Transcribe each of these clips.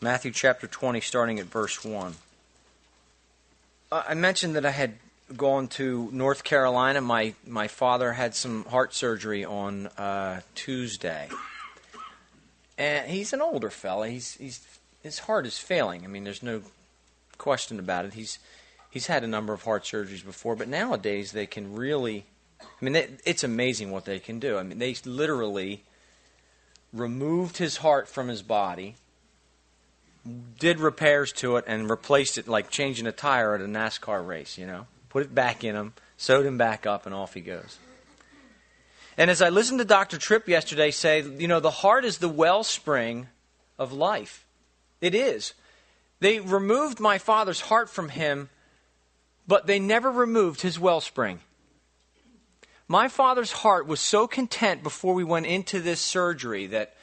Matthew chapter 20, starting at verse 1. I mentioned that I had gone to North Carolina. My father had some heart surgery on Tuesday. And he's an older fella. His heart is failing. I mean, there's no question about it. He's had a number of heart surgeries before, but nowadays they can really... I mean, it's amazing what they can do. I mean, they literally removed his heart from his body, did repairs to it, and replaced it like changing a tire at a NASCAR race, you know. Put it back in him, sewed him back up, and off he goes. And as I listened to Dr. Tripp yesterday say, you know, the heart is the wellspring of life. It is. They removed my father's heart from him, but they never removed his wellspring. My father's heart was so content before we went into this surgery that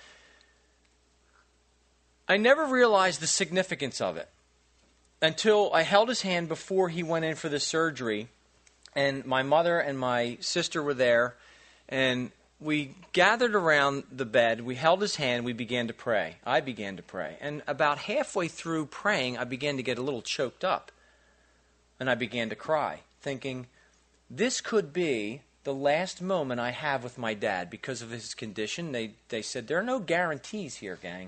I never realized the significance of it until I held his hand before he went in for the surgery, and my mother and my sister were there, and we gathered around the bed, we held his hand, we began to pray. I began to pray. And about halfway through praying, I began to get a little choked up, and I began to cry, thinking, this could be the last moment I have with my dad because of his condition. They said, there are no guarantees here, gang.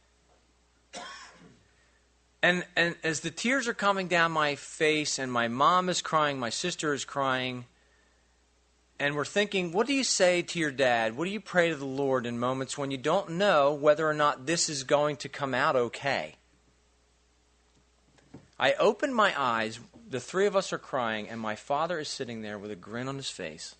And as the tears are coming down my face and my mom is crying, my sister is crying, and we're thinking, what do you say to your dad? What do you pray to the Lord in moments when you don't know whether or not this is going to come out okay? I open my eyes, the three of us are crying, and my father is sitting there with a grin on his face.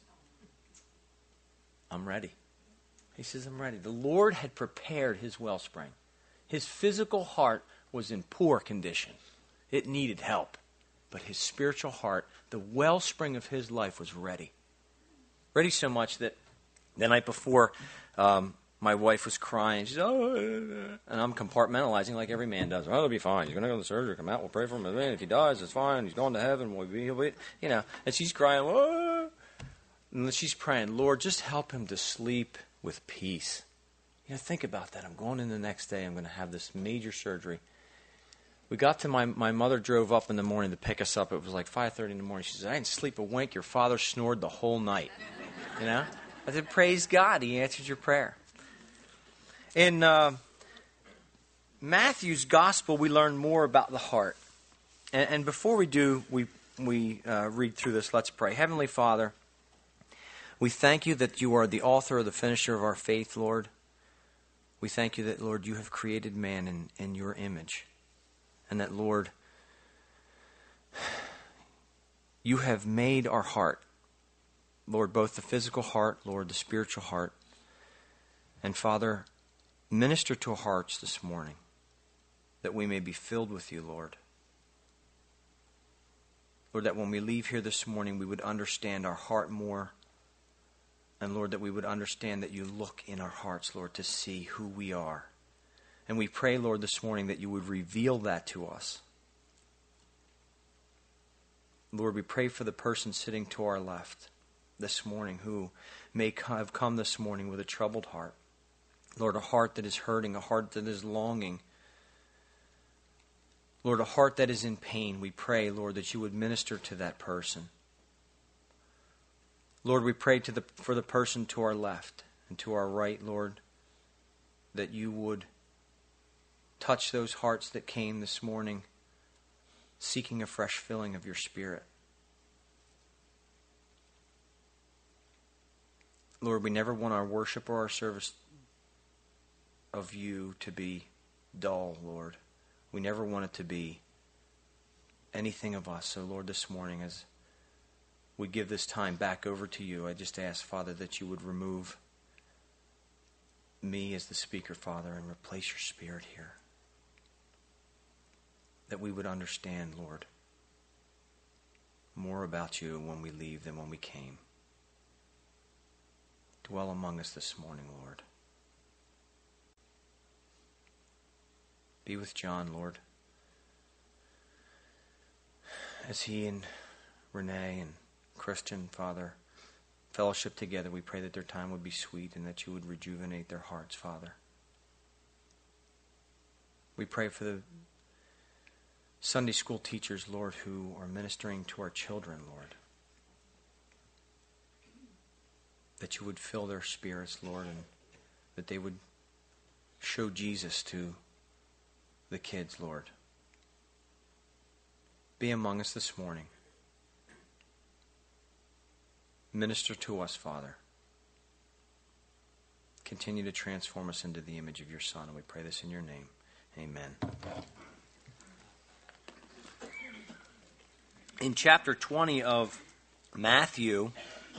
I'm ready. He says, I'm ready. The Lord had prepared his wellspring. His physical heart was in poor condition. It needed help. But his spiritual heart, the wellspring of his life, was ready. Ready so much that the night before, my wife was crying. She said, oh, and I'm compartmentalizing like every man does. Well, it'll be fine. He's going to go to the surgery, come out, we'll pray for him. And if he dies, it's fine. He's going to heaven. He'll be, you know. And she's crying, whoa. And she's praying, Lord, just help him to sleep with peace. You know, think about that. I'm going in the next day. I'm going to have this major surgery. We got to my mother drove up in the morning to pick us up. It was like 5:30 in the morning. She said, I didn't sleep a wink. Your father snored the whole night. You know? I said, praise God. He answered your prayer. In Matthew's gospel, we learn more about the heart. And before we do, we read through this. Let's pray. Heavenly Father, we thank you that you are the author or the finisher of our faith, Lord. We thank you that, Lord, you have created man in your image. And that, Lord, you have made our heart, Lord, both the physical heart, Lord, the spiritual heart. And Father, minister to our hearts this morning that we may be filled with you, Lord. Lord, that when we leave here this morning, we would understand our heart more. And Lord, that we would understand that you look in our hearts, Lord, to see who we are. And we pray, Lord, this morning that you would reveal that to us. Lord, we pray for the person sitting to our left this morning who may have come this morning with a troubled heart. Lord, a heart that is hurting, a heart that is longing. Lord, a heart that is in pain. We pray, Lord, that you would minister to that person. Lord, we pray for the person to our left and to our right, Lord, that you would touch those hearts that came this morning seeking a fresh filling of your Spirit. Lord, we never want our worship or our service of you to be dull, Lord. We never want it to be anything of us. So, Lord, this morning as we give this time back over to you, I just ask, Father, that you would remove me as the speaker, Father, and replace your Spirit here. That we would understand, Lord, more about you when we leave than when we came. Dwell among us this morning, Lord. Be with John, Lord, as he and Renee and Christian, Father, fellowship together. We pray that their time would be sweet and that you would rejuvenate their hearts, Father. We pray for the Sunday school teachers, Lord, who are ministering to our children, Lord. That you would fill their spirits, Lord, and that they would show Jesus to the kids, Lord. Be among us this morning. Minister to us, Father. Continue to transform us into the image of your Son, and we pray this in your name. Amen. In chapter 20 of Matthew,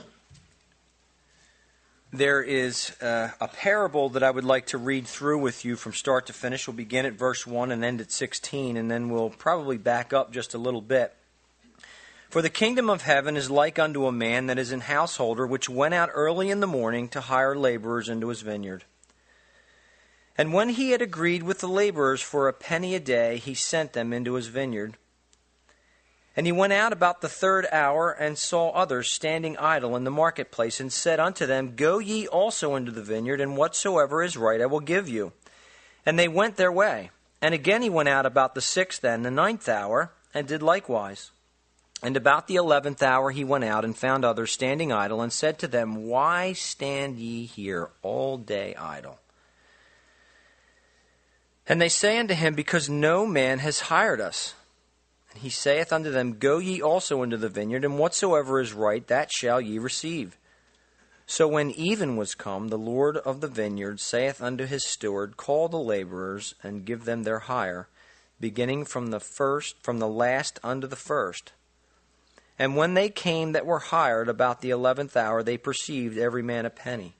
there is a parable that I would like to read through with you from start to finish. We'll begin at verse 1 and end at 16, and then we'll probably back up just a little bit. For the kingdom of heaven is like unto a man that is an householder, which went out early in the morning to hire laborers into his vineyard. And when he had agreed with the laborers for a penny a day, he sent them into his vineyard. And he went out about the third hour, and saw others standing idle in the marketplace, and said unto them, Go ye also into the vineyard, and whatsoever is right I will give you. And they went their way. And again he went out about the sixth and the ninth hour, and did likewise. And about the 11th hour he went out, and found others standing idle, and said to them, Why stand ye here all day idle? And they say unto him, Because no man has hired us. And he saith unto them, Go ye also into the vineyard, and whatsoever is right, that shall ye receive. So when even was come, the Lord of the vineyard saith unto his steward, Call the laborers, and give them their hire, beginning from the last unto the first. And when they came that were hired about the 11th hour, they perceived every man a penny.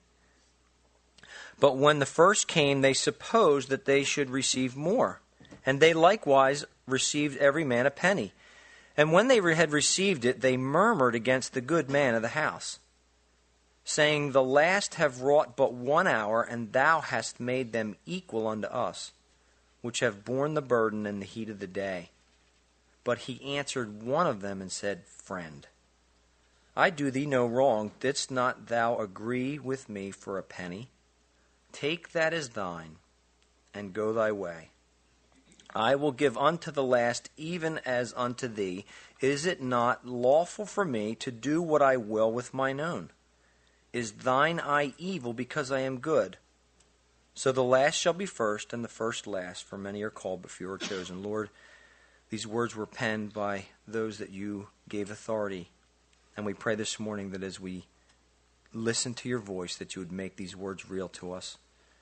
But when the first came, they supposed that they should receive more. And they likewise received every man a penny. And when they had received it, they murmured against the good man of the house, saying, The last have wrought but 1 hour, and thou hast made them equal unto us, which have borne the burden and the heat of the day. But he answered one of them and said, Friend, I do thee no wrong. Didst not thou agree with me for a penny? Take that as thine, and go thy way. I will give unto the last even as unto thee. Is it not lawful for me to do what I will with mine own? Is thine eye evil because I am good? So the last shall be first, and the first last, for many are called, but few are chosen. Lord, these words were penned by those that you gave authority. And we pray this morning that as we listen to your voice, that you would make these words real to us.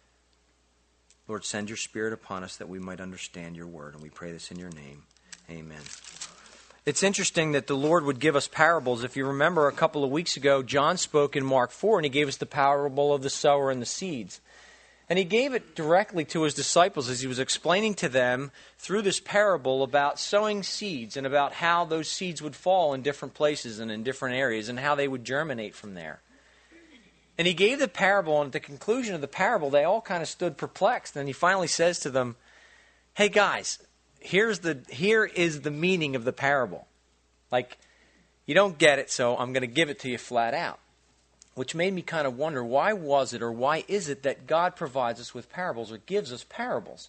Lord, send your Spirit upon us that we might understand your word. And we pray this in your name. Amen. It's interesting that the Lord would give us parables. If you remember a couple of weeks ago, John spoke in Mark 4, and he gave us the parable of the sower and the seeds. And he gave it directly to his disciples as he was explaining to them through this parable about sowing seeds and about how those seeds would fall in different places and in different areas and how they would germinate from there. And he gave the parable, and at the conclusion of the parable, they all kind of stood perplexed. And he finally says to them, Hey guys, here is the meaning of the parable. Like, you don't get it, so I'm going to give it to you flat out. Which made me kind of wonder, why was it or why is it that God provides us with parables or gives us parables?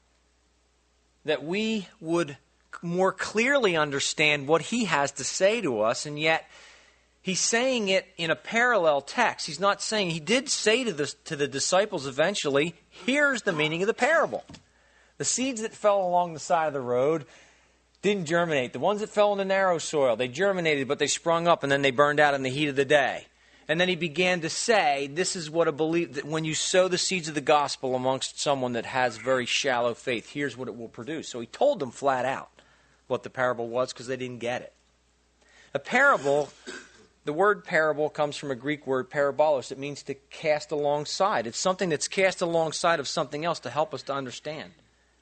That we would more clearly understand what he has to say to us, and yet he's saying it in a parallel text. He's not saying, he did say to the disciples eventually, here's the meaning of the parable. The seeds that fell along the side of the road didn't germinate. The ones that fell in the narrow soil, they germinated, but they sprung up and then they burned out in the heat of the day. And then he began to say, this is what that when you sow the seeds of the gospel amongst someone that has very shallow faith, here's what it will produce. So he told them flat out what the parable was because they didn't get it. A parable, the word parable comes from a Greek word parabolos. It means to cast alongside. It's something that's cast alongside of something else to help us to understand.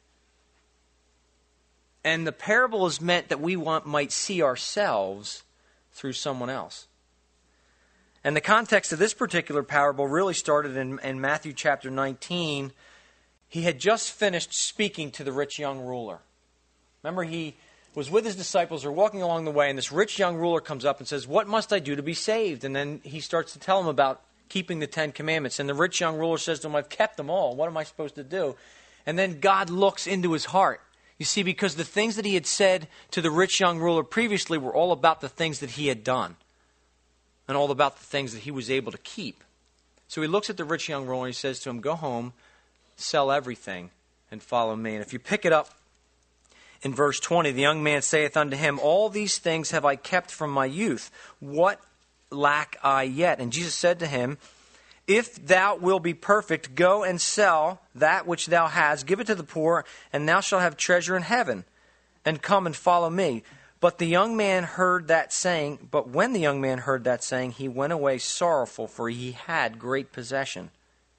And the parable is meant that we might see ourselves through someone else. And the context of this particular parable really started in Matthew chapter 19. He had just finished speaking to the rich young ruler. Remember, he was with his disciples, they're walking along the way, and this rich young ruler comes up and says, what must I do to be saved? And then he starts to tell him about keeping the 10 Commandments. And the rich young ruler says to him, I've kept them all. What am I supposed to do? And then God looks into his heart. You see, because the things that he had said to the rich young ruler previously were all about the things that he had done and all about the things that he was able to keep. So he looks at the rich young ruler and he says to him, go home, sell everything, and follow me. And if you pick it up in verse 20, the young man saith unto him, all these things have I kept from my youth. What lack I yet? And Jesus said to him, if thou wilt be perfect, go and sell that which thou hast, give it to the poor, and thou shalt have treasure in heaven. And come and follow me. But when the young man heard that saying, he went away sorrowful, for he had great possession.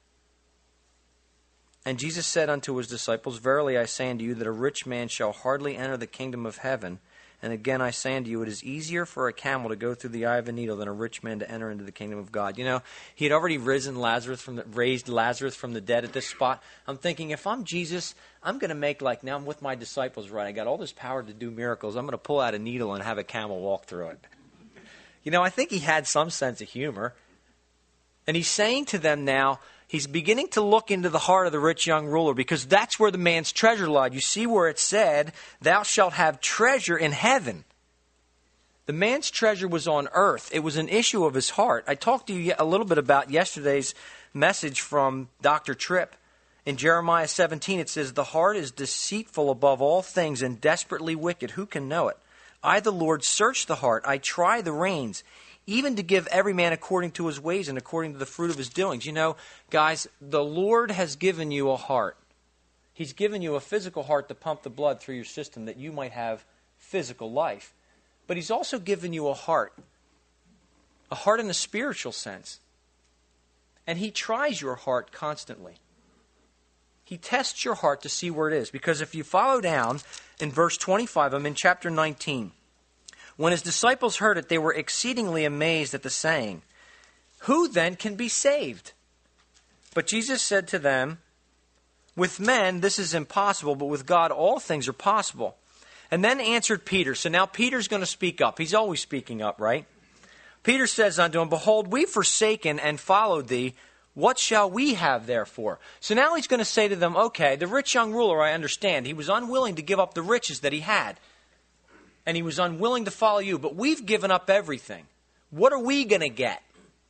And Jesus said unto his disciples, verily I say unto you, that a rich man shall hardly enter the kingdom of heaven. And again I say unto you, it is easier for a camel to go through the eye of a needle than a rich man to enter into the kingdom of God. You know, he had already raised Lazarus from the dead at this spot. I'm thinking, if I'm Jesus, I'm going to make like, now I'm with my disciples, right? I got all this power to do miracles. I'm going to pull out a needle and have a camel walk through it. You know, I think he had some sense of humor. And he's saying to them now, he's beginning to look into the heart of the rich young ruler, because that's where the man's treasure lied. You see where it said, thou shalt have treasure in heaven. The man's treasure was on earth. It was an issue of his heart. I talked to you a little bit about yesterday's message from Dr. Tripp. In Jeremiah 17, it says, the heart is deceitful above all things and desperately wicked. Who can know it? I, the Lord, search the heart. I try the reins, even to give every man according to his ways and according to the fruit of his doings. You know, guys, the Lord has given you a heart. He's given you a physical heart to pump the blood through your system that you might have physical life. But he's also given you a heart in the spiritual sense. And he tries your heart constantly. He tests your heart to see where it is. Because if you follow down in verse 25, I'm in chapter 19. When his disciples heard it, they were exceedingly amazed at the saying, who then can be saved? But Jesus said to them, with men this is impossible, but with God all things are possible. And then answered Peter. So now Peter's going to speak up. He's always speaking up, right? Peter says unto him, behold, we've forsaken and followed thee. What shall we have therefore? So now he's going to say to them, okay, the rich young ruler, I understand. He was unwilling to give up the riches that he had. And he was unwilling to follow you. But we've given up everything. What are we going to get?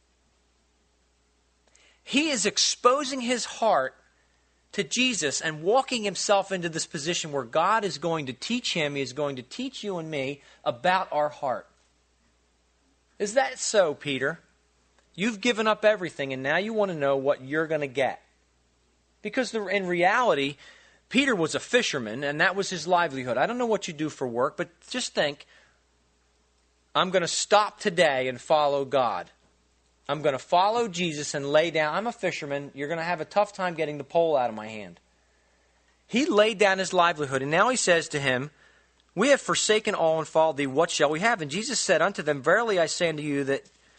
He is exposing his heart to Jesus and walking himself into this position where God is going to teach him. He is going to teach you and me about our heart. Is that so, Peter? You've given up everything and now you want to know what you're going to get. Because in reality, Peter was a fisherman, and that was his livelihood. I don't know what you do for work, but just think, I'm going to stop today and follow God. I'm going to follow Jesus and lay down. I'm a fisherman. You're going to have a tough time getting the pole out of my hand. He laid down his livelihood, and now he says to him, we have forsaken all and followed thee. What shall we have? And Jesus said unto them, verily I say unto you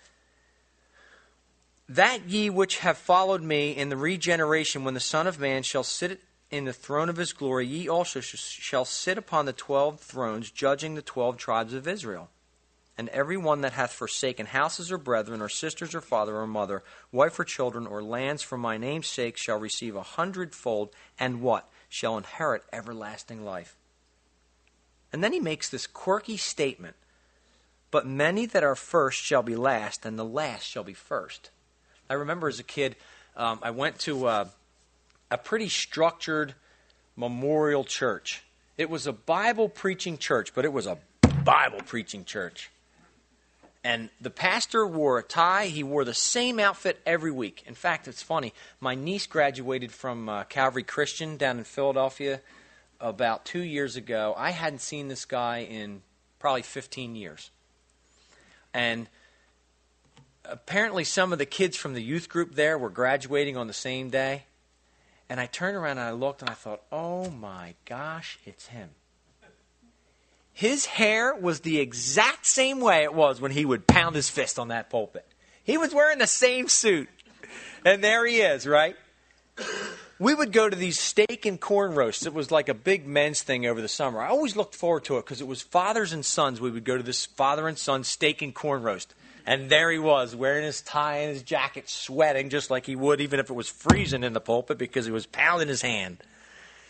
that ye which have followed me in the regeneration, when the Son of Man shall sit in the throne of his glory, ye also shall sit upon the 12 thrones, judging the 12 tribes of Israel. And every one that hath forsaken houses or brethren, or sisters, or father, or mother, wife, or children, or lands for my name's sake shall receive 100-fold, and what? Shall inherit everlasting life. And then he makes this quirky statement. But many that are first shall be last, and the last shall be first. I remember as a kid, I went to a pretty structured memorial church. It was a Bible preaching church, but it was a Bible preaching church. And the pastor wore a tie. He wore the same outfit every week. In fact, it's funny. My niece graduated from Calvary Christian down in Philadelphia about 2 years ago. I hadn't seen this guy in probably 15 years. And apparently some of the kids from the youth group there were graduating on the same day. And I turned around and I looked and I thought, oh my gosh, it's him. His hair was the exact same way it was when he would pound his fist on that pulpit. He was wearing the same suit. And there he is, right? We would go to these steak and corn roasts. It was like a big men's thing over the summer. I always looked forward to it because it was fathers and sons. We would go to this father and son steak and corn roast. And there he was, wearing his tie and his jacket, sweating just like he would even if it was freezing in the pulpit because he was pounding his hand.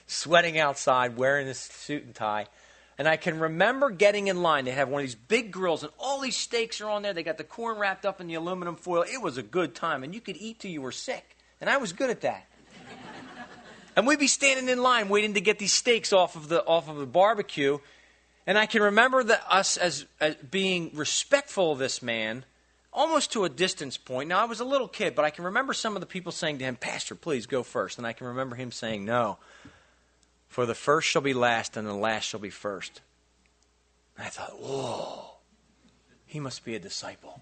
sweating outside, wearing this suit and tie. And I can remember getting in line. They have one of these big grills, and all these steaks are on there. They got the corn wrapped up in the aluminum foil. It was a good time, and you could eat till you were sick. And I was good at that. And we'd be standing in line waiting to get these steaks off of the barbecue. And I can remember us as being respectful of this man, almost to a distance point. Now, I was a little kid, but I can remember some of the people saying to him, "Pastor, please go first." And I can remember him saying, "No, for the first shall be last, and the last shall be first." And I thought, whoa, he must be a disciple.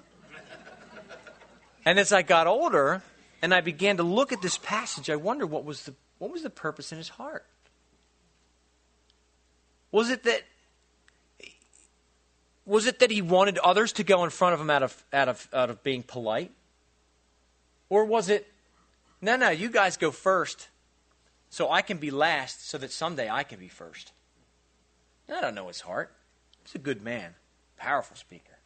And as I got older, and I began to look at this passage, I wondered what was the purpose in his heart. Was it that he wanted others to go in front of him out of being polite? Or was it, no, you guys go first so I can be last so that someday I can be first? I don't know his heart. He's a good man, powerful speaker.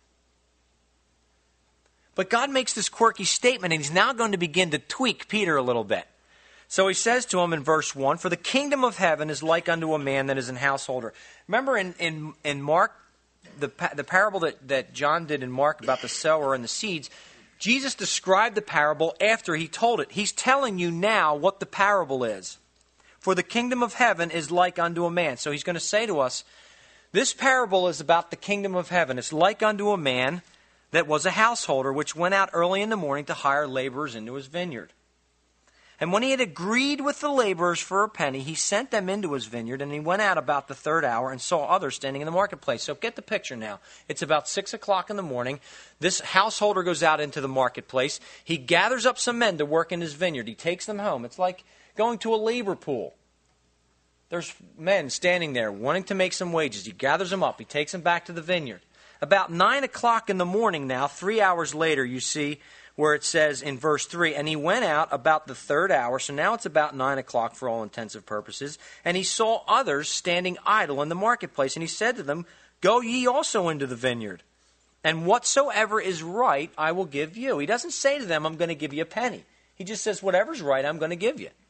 But God makes this quirky statement, and he's now going to begin to tweak Peter a little bit. So he says to him in verse 1, "For the kingdom of heaven is like unto a man that is an householder." Remember in Mark, the parable that John did in Mark about the sower and the seeds, Jesus described the parable after he told it. He's telling you now what the parable is. For the kingdom of heaven is like unto a man. So he's going to say to us, this parable is about the kingdom of heaven. It's like unto a man that was a householder, which went out early in the morning to hire laborers into his vineyard. And when he had agreed with the laborers for a penny, he sent them into his vineyard, and he went out about the third hour and saw others standing in the marketplace. So get the picture now. It's about 6 o'clock in the morning. This householder goes out into the marketplace. He gathers up some men to work in his vineyard. He takes them home. It's like going to a labor pool. There's men standing there wanting to make some wages. He gathers them up. He takes them back to the vineyard. About 9 o'clock in the morning now, 3 hours later, you see where it says in verse 3, and he went out about the third hour, so now it's about 9 o'clock for all intensive purposes, and he saw others standing idle in the marketplace, and he said to them, "Go ye also into the vineyard, and whatsoever is right I will give you." He doesn't say to them, "I'm going to give you a penny." He just says, whatever's right, I'm going to give you.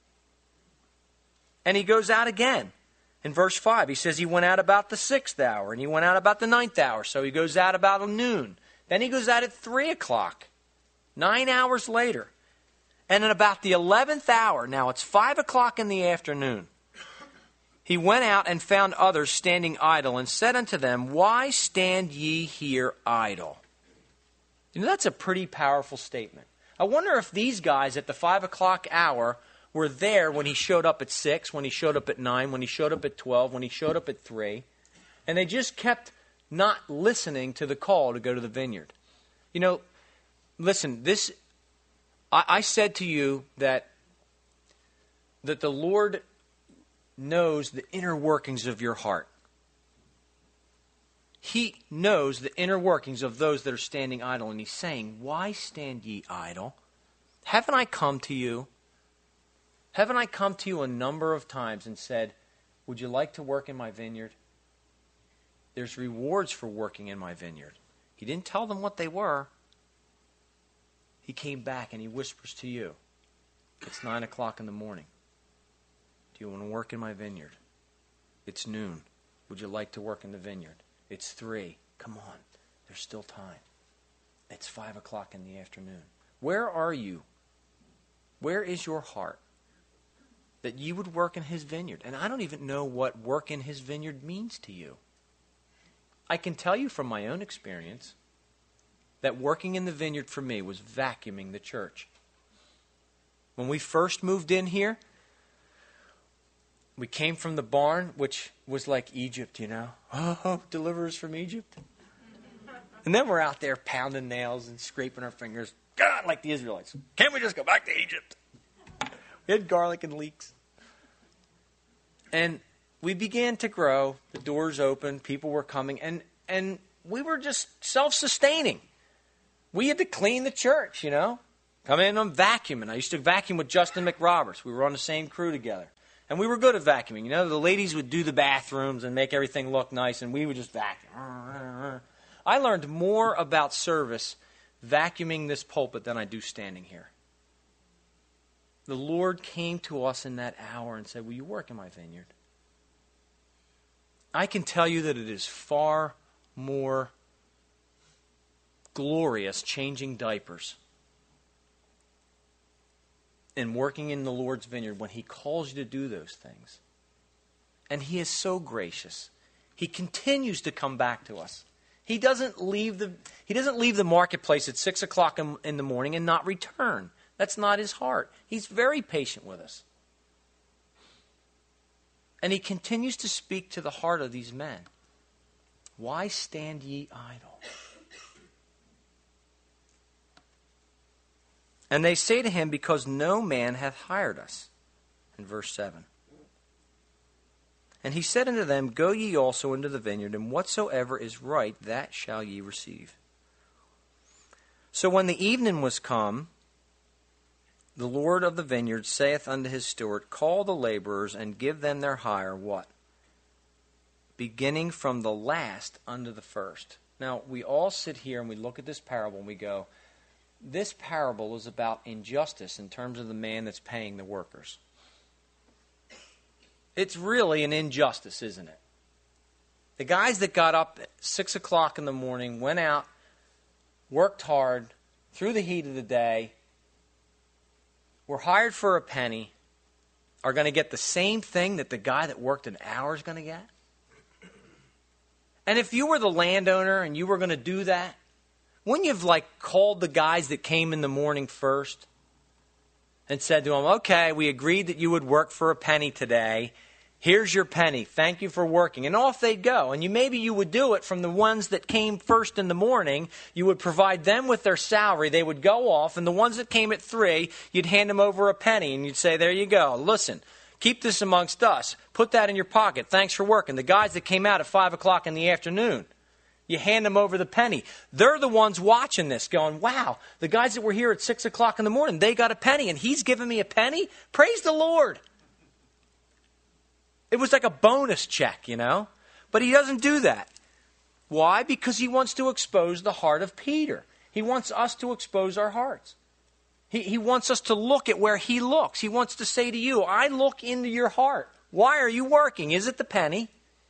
And he goes out again. In verse 5, he says he went out about the 6th hour, and he went out about the 9th hour, so he goes out about noon. Then he goes out at 3 o'clock. 9 hours later. And at about the 11th hour, now it's 5 o'clock in the afternoon, he went out and found others standing idle and said unto them, "Why stand ye here idle?" You know, that's a pretty powerful statement. I wonder if these guys at the 5 o'clock hour were there when he showed up at 6, when he showed up at 9, when he showed up at 12, when he showed up at 3, and they just kept not listening to the call to go to the vineyard. You know, listen, I said to you that the Lord knows the inner workings of your heart. He knows the inner workings of those that are standing idle. And he's saying, "Why stand ye idle? Haven't I come to you? Haven't I come to you a number of times and said, would you like to work in my vineyard? There's rewards for working in my vineyard." He didn't tell them what they were. He came back and he whispers to you, "It's 9 o'clock in the morning. Do you want to work in my vineyard? It's noon. Would you like to work in the vineyard? It's 3. Come on. There's still time. It's 5 o'clock in the afternoon." Where are you? Where is your heart? That you would work in his vineyard. And I don't even know what work in his vineyard means to you. I can tell you from my own experience that working in the vineyard for me was vacuuming the church. When we first moved in here, we came from the barn, which was like Egypt, you know. Oh, deliver us from Egypt. And then we're out there pounding nails and scraping our fingers. God, like the Israelites. Can't we just go back to Egypt? We had garlic and leeks. And we began to grow. The doors opened. People were coming. And we were just self-sustaining. We had to clean the church, you know. Come in and vacuum. And I used to vacuum with Justin McRoberts. We were on the same crew together. And we were good at vacuuming. You know, the ladies would do the bathrooms and make everything look nice, and we would just vacuum. I learned more about service vacuuming this pulpit than I do standing here. the Lord came to us in that hour and said, will you work in my vineyard? I can tell you that it is far more glorious changing diapers and working in the Lord's vineyard when He calls you to do those things. And He is so gracious. He continues to come back to us. He doesn't leave the marketplace at 6 o'clock in the morning and not return. That's not His heart. He's very patient with us. And He continues to speak to the heart of these men. Why stand ye idle? And they say to him, because no man hath hired us. In verse 7. And he said unto them, go ye also into the vineyard, and whatsoever is right, that shall ye receive. So when the evening was come, the Lord of the vineyard saith unto his steward, call the laborers, and give them their hire, what? Beginning from the last unto the first. Now, we all sit here and we look at this parable and we go, this parable is about injustice in terms of the man that's paying the workers. It's really an injustice, isn't it? The guys that got up at 6 o'clock in the morning, went out, worked hard, through the heat of the day, were hired for a penny, are going to get the same thing that the guy that worked an hour is going to get? And if you were the landowner and you were going to do that, wouldn't you have called the guys that came in the morning first and said to them, okay, we agreed that you would work for a penny today. Here's your penny. Thank you for working. And off they'd go. And maybe you would do it from the ones that came first in the morning. You would provide them with their salary. They would go off. And the ones that came at 3, you'd hand them over a penny. And you'd say, there you go. Listen, keep this amongst us. Put that in your pocket. Thanks for working. The guys that came out at 5 o'clock in the afternoon, you hand them over the penny. They're the ones watching this going, wow, the guys that were here at 6 o'clock in the morning, they got a penny and he's giving me a penny? Praise the Lord. It was like a bonus check, But he doesn't do that. Why? Because he wants to expose the heart of Peter. He wants us to expose our hearts. He wants us to look at where he looks. He wants to say to you, I look into your heart. Why are you working? Is it the penny?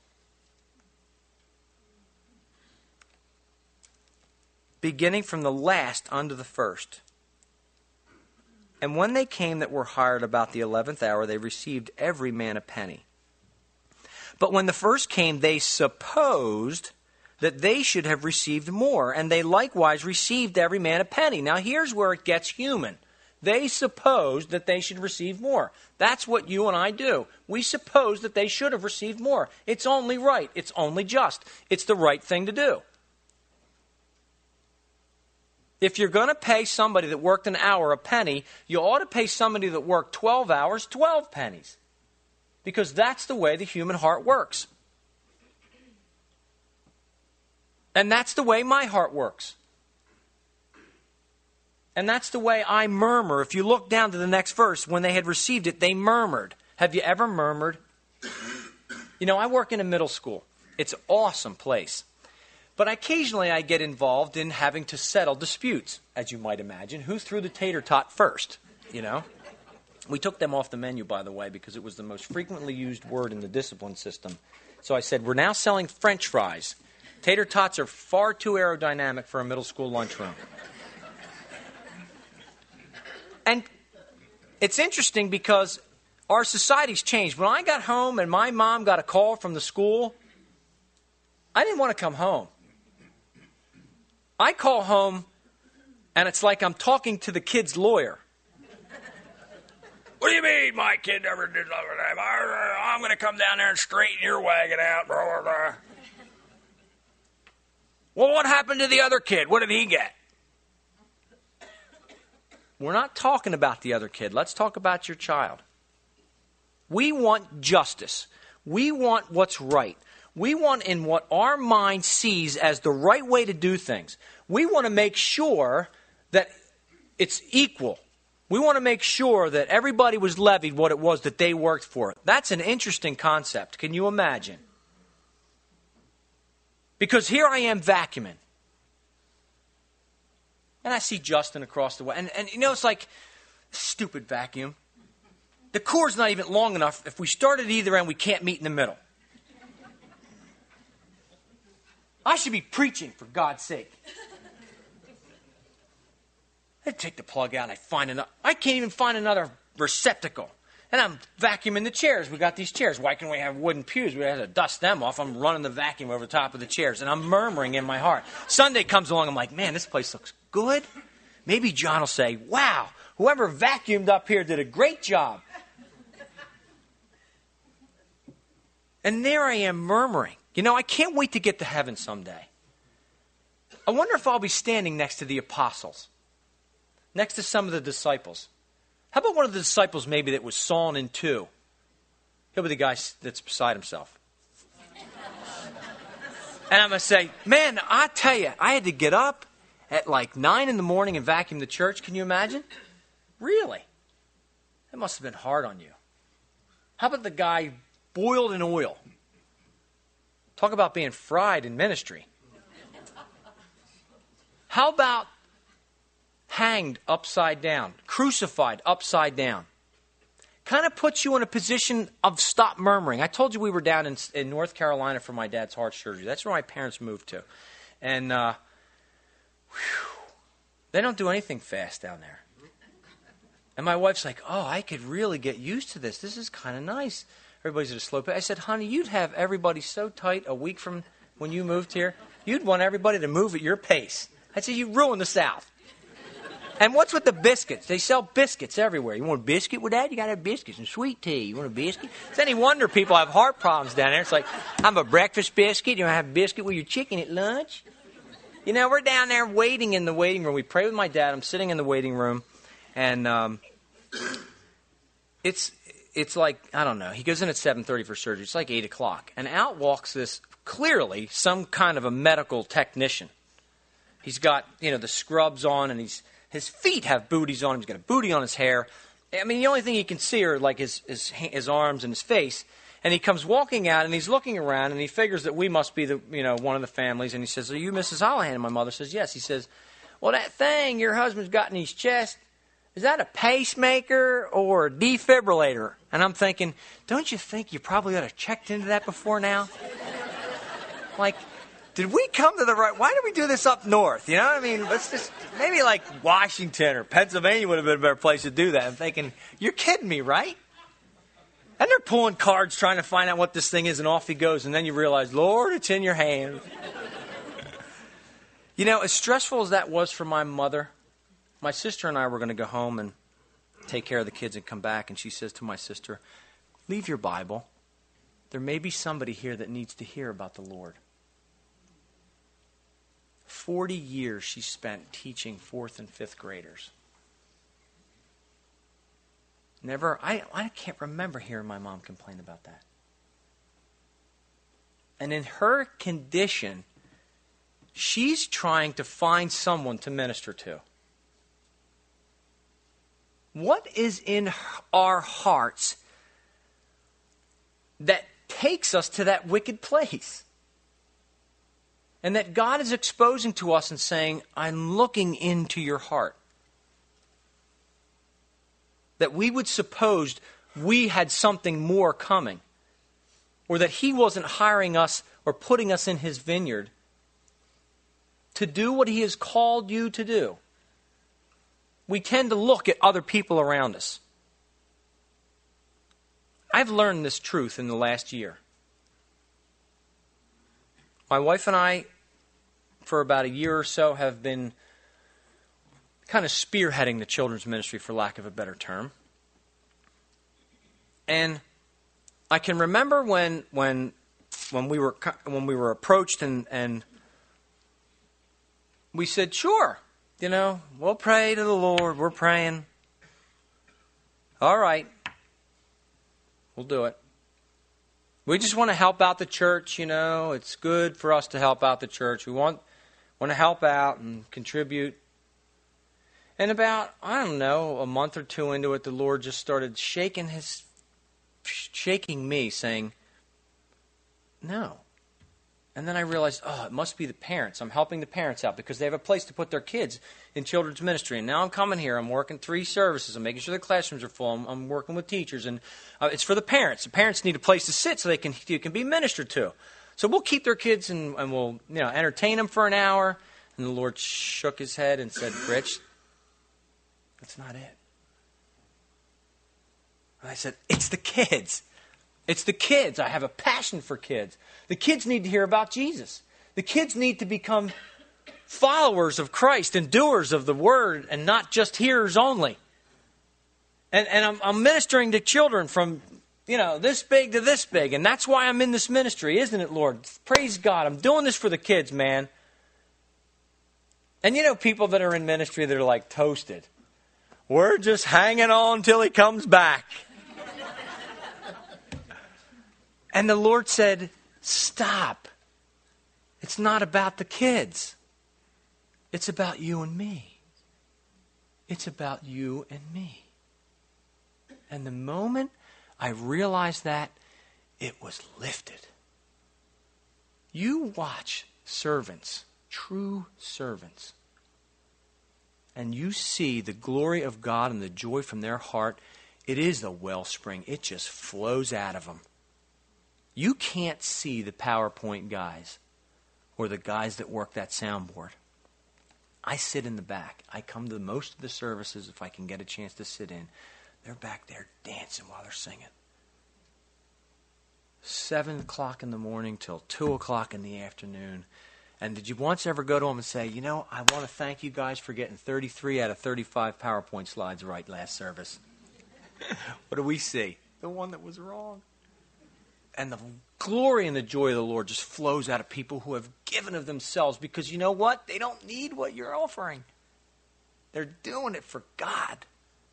Beginning from the last unto the first. And when they came that were hired about the 11th hour, they received every man a penny. But when the first came, they supposed that they should have received more, and they likewise received every man a penny. Now here's where it gets human. They supposed that they should receive more. That's what you and I do. We suppose that they should have received more. It's only right. It's only just. It's the right thing to do. If you're going to pay somebody that worked an hour a penny, you ought to pay somebody that worked 12 hours 12 pennies. Because that's the way the human heart works. And that's the way my heart works. And that's the way I murmur. If you look down to the next verse, when they had received it, they murmured. Have you ever murmured? I work in a middle school. It's an awesome place. But occasionally I get involved in having to settle disputes, as you might imagine. Who threw the tater tot first, We took them off the menu, by the way, because it was the most frequently used word in the discipline system. So I said, we're now selling French fries. Tater tots are far too aerodynamic for a middle school lunchroom. And it's interesting because our society's changed. When I got home and my mom got a call from the school, I didn't want to come home. I call home, and it's like I'm talking to the kid's lawyer. What do you mean my kid never did that? I'm going to come down there and straighten your wagon out. Blah, blah, blah. Well, what happened to the other kid? What did he get? We're not talking about the other kid. Let's talk about your child. We want justice. We want what's right. We want in what our mind sees as the right way to do things. We want to make sure that it's equal. We want to make sure that everybody was levied what it was that they worked for. That's an interesting concept. Can you imagine? Because here I am vacuuming. And I see Justin across the way. And it's like, stupid vacuum. The cord's not even long enough. If we start at either end, we can't meet in the middle. I should be preaching, for God's sake. I take the plug out and I can't even find another receptacle. And I'm vacuuming the chairs. We got these chairs. Why can't we have wooden pews? We have to dust them off. I'm running the vacuum over the top of the chairs. And I'm murmuring in my heart. Sunday comes along. I'm like, man, this place looks good. Maybe John will say, wow, whoever vacuumed up here did a great job. And there I am murmuring. You know, I can't wait to get to heaven someday. I wonder if I'll be standing next to the apostles. Next to some of the disciples. How about one of the disciples maybe that was sawn in two? He'll be the guy that's beside himself. And I'm going to say, man, I tell you, I had to get up at like 9 in the morning and vacuum the church. Can you imagine? Really? That must have been hard on you. How about the guy boiled in oil? Talk about being fried in ministry. How about hanged upside down, crucified upside down? Kind of puts you in a position of stop murmuring. I told you we were down in North Carolina for my dad's heart surgery. That's where my parents moved to. And they don't do anything fast down there. And my wife's like, oh, I could really get used to this. This is kind of nice. Everybody's at a slow pace. I said, honey, you'd have everybody so tight a week from when you moved here. You'd want everybody to move at your pace. I said, you ruined the South. And what's with the biscuits? They sell biscuits everywhere. You want a biscuit with that? You got to have biscuits and sweet tea. You want a biscuit? It's any wonder people have heart problems down there. It's like, I'm a breakfast biscuit. You want to have a biscuit with your chicken at lunch? You know, we're down there waiting in the waiting room. We pray with my dad. I'm sitting in the waiting room. And it's like, I don't know. He goes in at 7:30 for surgery. It's like 8 o'clock. And out walks this, clearly, some kind of a medical technician. He's got, the scrubs on, and his feet have booties on him. He's got a booty on his hair. I mean, the only thing you can see are like his arms and his face. And he comes walking out, and he's looking around, and he figures that we must be one of the families. And he says, are you Mrs. Hollahan? And my mother says, yes. He says, well, that thing your husband's got in his chest, is that a pacemaker or a defibrillator? And I'm thinking, don't you think you probably ought to have checked into that before now? Like, did we come to the right? Why did we do this up north? You know what I mean? Let's just, maybe like Washington or Pennsylvania would have been a better place to do that. I'm thinking, you're kidding me, right? And they're pulling cards trying to find out what this thing is, and off he goes. And then you realize, Lord, it's in your hands. As stressful as that was for my mother, my sister and I were going to go home and take care of the kids and come back. And she says to my sister, leave your Bible. There may be somebody here that needs to hear about the Lord. 40 years she spent teaching 4th and 5th graders. I can't remember hearing my mom complain about that. And in her condition, she's trying to find someone to minister to. What is in our hearts that takes us to that wicked place? And that God is exposing to us and saying, I'm looking into your heart. That we would suppose we had something more coming. Or that he wasn't hiring us or putting us in his vineyard to do what he has called you to do. We tend to look at other people around us. I've learned this truth in the last year. My wife and I, for about a year or so, have been kind of spearheading the children's ministry, for lack of a better term. And I can remember when we were approached and we said, sure, we'll pray to the Lord. We're praying. All right, we'll do it. We just want to help out the church, It's good for us to help out the church. We want to help out and contribute. And about, a month or two into it, the Lord just started shaking me, saying, no, And then I realized, it must be the parents. I'm helping the parents out because they have a place to put their kids in children's ministry. And now I'm coming here. I'm working 3 services. I'm making sure the classrooms are full. I'm working with teachers. And it's for the parents. The parents need a place to sit so they can be ministered to. So we'll keep their kids and we'll entertain them for an hour. And the Lord shook his head and said, Rich, that's not it. And I said, it's the kids. It's the kids. I have a passion for kids. The kids need to hear about Jesus. The kids need to become followers of Christ and doers of the word and not just hearers only. And I'm ministering to children from, this big to this big. And that's why I'm in this ministry, isn't it, Lord? Praise God. I'm doing this for the kids, man. And people that are in ministry that are like toasted. We're just hanging on till he comes back. And the Lord said, stop. It's not about the kids. It's about you and me. It's about you and me. And the moment I realized that, it was lifted. You watch servants, true servants, and you see the glory of God and the joy from their heart. It is the wellspring. It just flows out of them. You can't see the PowerPoint guys or the guys that work that soundboard. I sit in the back. I come to most of the services if I can get a chance to sit in. They're back there dancing while they're singing. 7 o'clock in the morning till 2 o'clock in the afternoon. And did you once ever go to them and say, I want to thank you guys for getting 33 out of 35 PowerPoint slides right last service? What do we see? The one that was wrong. And the glory and the joy of the Lord just flows out of people who have given of themselves because you know what? They don't need what you're offering. They're doing it for God.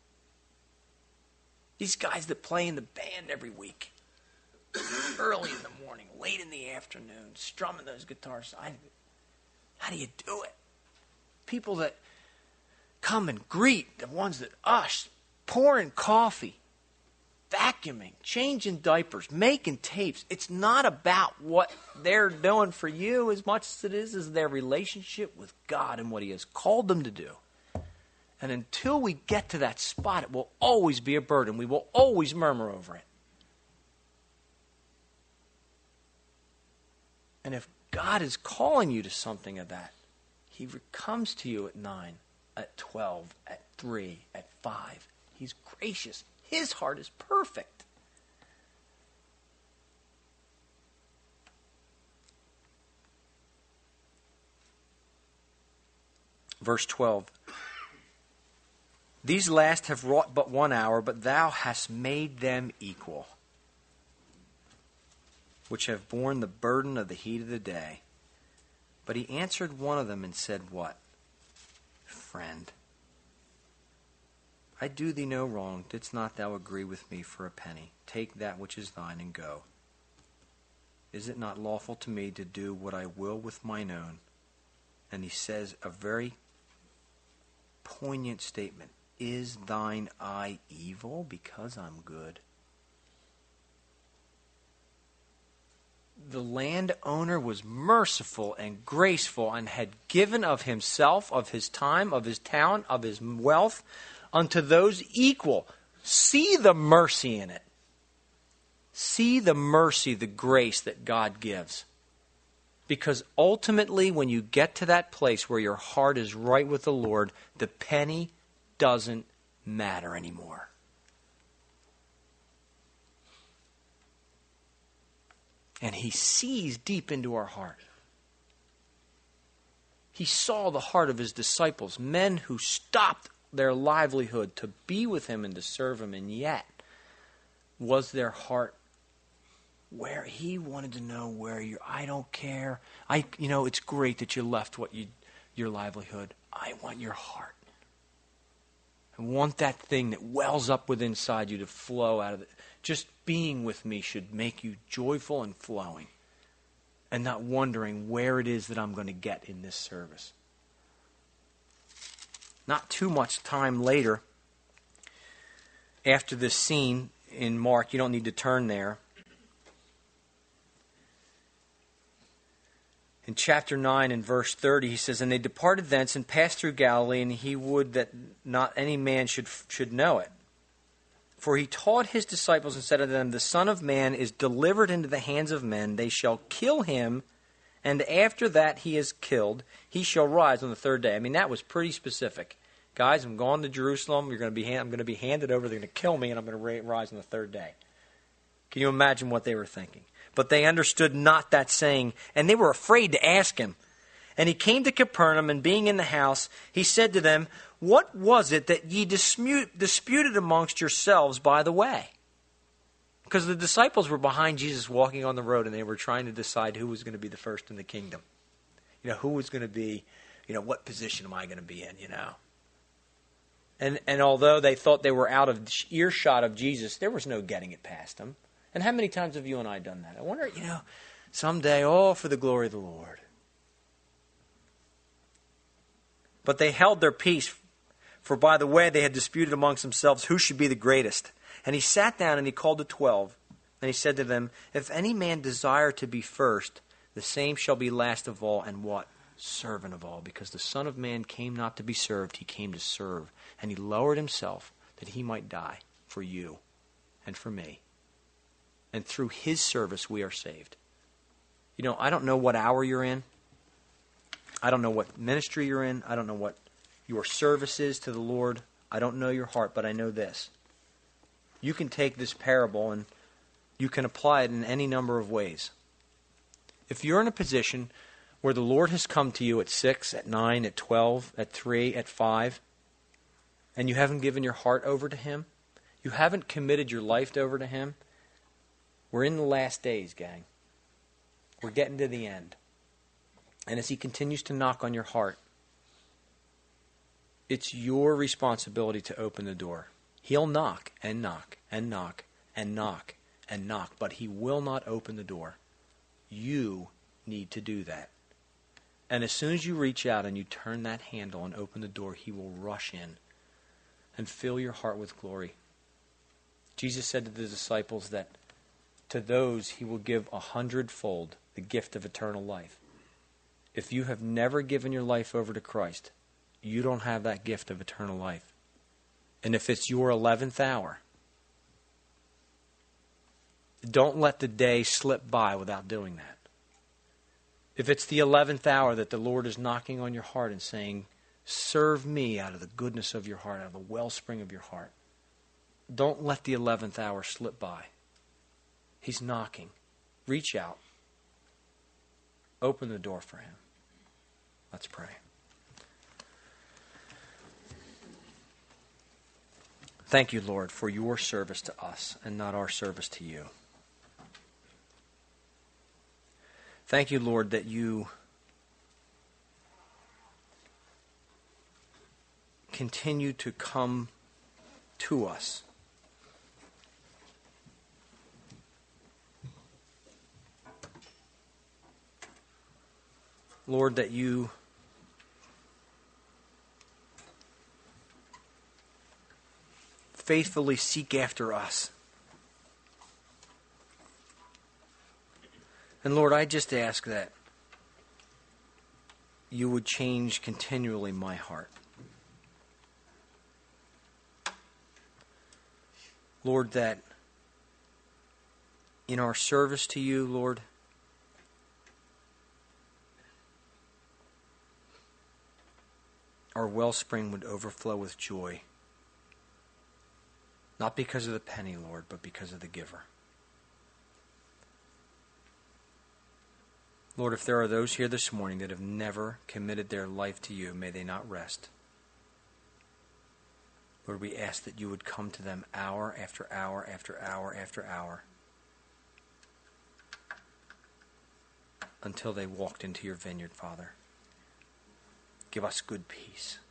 These guys that play in the band every week, early in the morning, late in the afternoon, strumming those guitars. How do you do it? People that come and greet, the ones that ush, pouring coffee, vacuuming, changing diapers, making tapes. It's not about what they're doing for you as much as it is their relationship with God and what He has called them to do. And until we get to that spot, it will always be a burden. We will always murmur over it. And if God is calling you to something of that, He comes to you at 9, at 12, at 3, at 5. He's gracious. His heart is perfect. Verse 12. These last have wrought but 1 hour, but thou hast made them equal, which have borne the burden of the heat of the day. But he answered one of them and said, what? Friend, I do thee no wrong. Didst not thou agree with me for a penny? Take that which is thine and go. Is it not lawful to me to do what I will with mine own? And he says a very poignant statement. Is thine eye evil because I'm good? The landowner was merciful and graceful and had given of himself, of his time, of his talent, of his wealth unto those equal. See the mercy in it. See the mercy, the grace that God gives. Because ultimately, when you get to that place where your heart is right with the Lord, the penny doesn't matter anymore. And He sees deep into our heart. He saw the heart of His disciples, men who stopped their livelihood to be with Him and to serve Him, and yet was their heart where He wanted to know where you're. I don't care. It's great that you left your livelihood. I want your heart. I want that thing that wells up within inside you to flow out of it. Just being with me should make you joyful and flowing and not wondering where it is that I'm going to get in this service. Not too much time later, after this scene in Mark, you don't need to turn there. In chapter 9 and verse 30, he says, "And they departed thence and passed through Galilee, and he would that not any man should know it. For he taught his disciples and said unto them, The Son of Man is delivered into the hands of men. They shall kill him, and after that he is killed, he shall rise on the third day." I mean, that was pretty specific. Guys, I'm going to Jerusalem. I'm going to be handed over. They're going to kill me, and I'm going to rise on the third day. Can you imagine what they were thinking? But they understood not that saying, and they were afraid to ask him. And he came to Capernaum, and being in the house, he said to them, "What was it that ye disputed amongst yourselves by the way?" Because the disciples were behind Jesus walking on the road, and they were trying to decide who was going to be the first in the kingdom. Who was going to be, what position am I going to be in, And although they thought they were out of earshot of Jesus, there was no getting it past them. And how many times have you and I done that? I wonder, someday, for the glory of the Lord. But they held their peace, for by the way they had disputed amongst themselves who should be the greatest. And he sat down and he called the 12, and he said to them, "If any man desire to be first, the same shall be last of all, and what? Servant of all. Because the Son of Man came not to be served, he came to serve. And he lowered himself that he might die for you and for me. And through his service we are saved." I don't know what hour you're in. I don't know what ministry you're in. I don't know what your service is to the Lord. I don't know your heart, but I know this. You can take this parable and you can apply it in any number of ways. If you're in a position where the Lord has come to you at 6, at 9, at 12, at 3, at 5, and you haven't given your heart over to him, you haven't committed your life over to him, we're in the last days, gang. We're getting to the end. And as he continues to knock on your heart, it's your responsibility to open the door. He'll knock and knock and knock and knock and knock, but he will not open the door. You need to do that. And as soon as you reach out and you turn that handle and open the door, he will rush in and fill your heart with glory. Jesus said to the disciples that to those he will give 100-fold the gift of eternal life. If you have never given your life over to Christ, you don't have that gift of eternal life. And if it's your 11th hour, don't let the day slip by without doing that. If it's the 11th hour that the Lord is knocking on your heart and saying, "Serve me out of the goodness of your heart, out of the wellspring of your heart," don't let the 11th hour slip by. He's knocking. Reach out. Open the door for him. Let's pray. Thank you, Lord, for your service to us and not our service to you. Thank you, Lord, that you continue to come to us. Lord, that you faithfully seek after us. And Lord, I just ask that you would change continually my heart. Lord, that in our service to you, Lord, our wellspring would overflow with joy. Not because of the penny, Lord, but because of the giver. Lord, if there are those here this morning that have never committed their life to you, may they not rest. Lord, we ask that you would come to them hour after hour after hour after hour until they walked into your vineyard, Father. Give us good peace.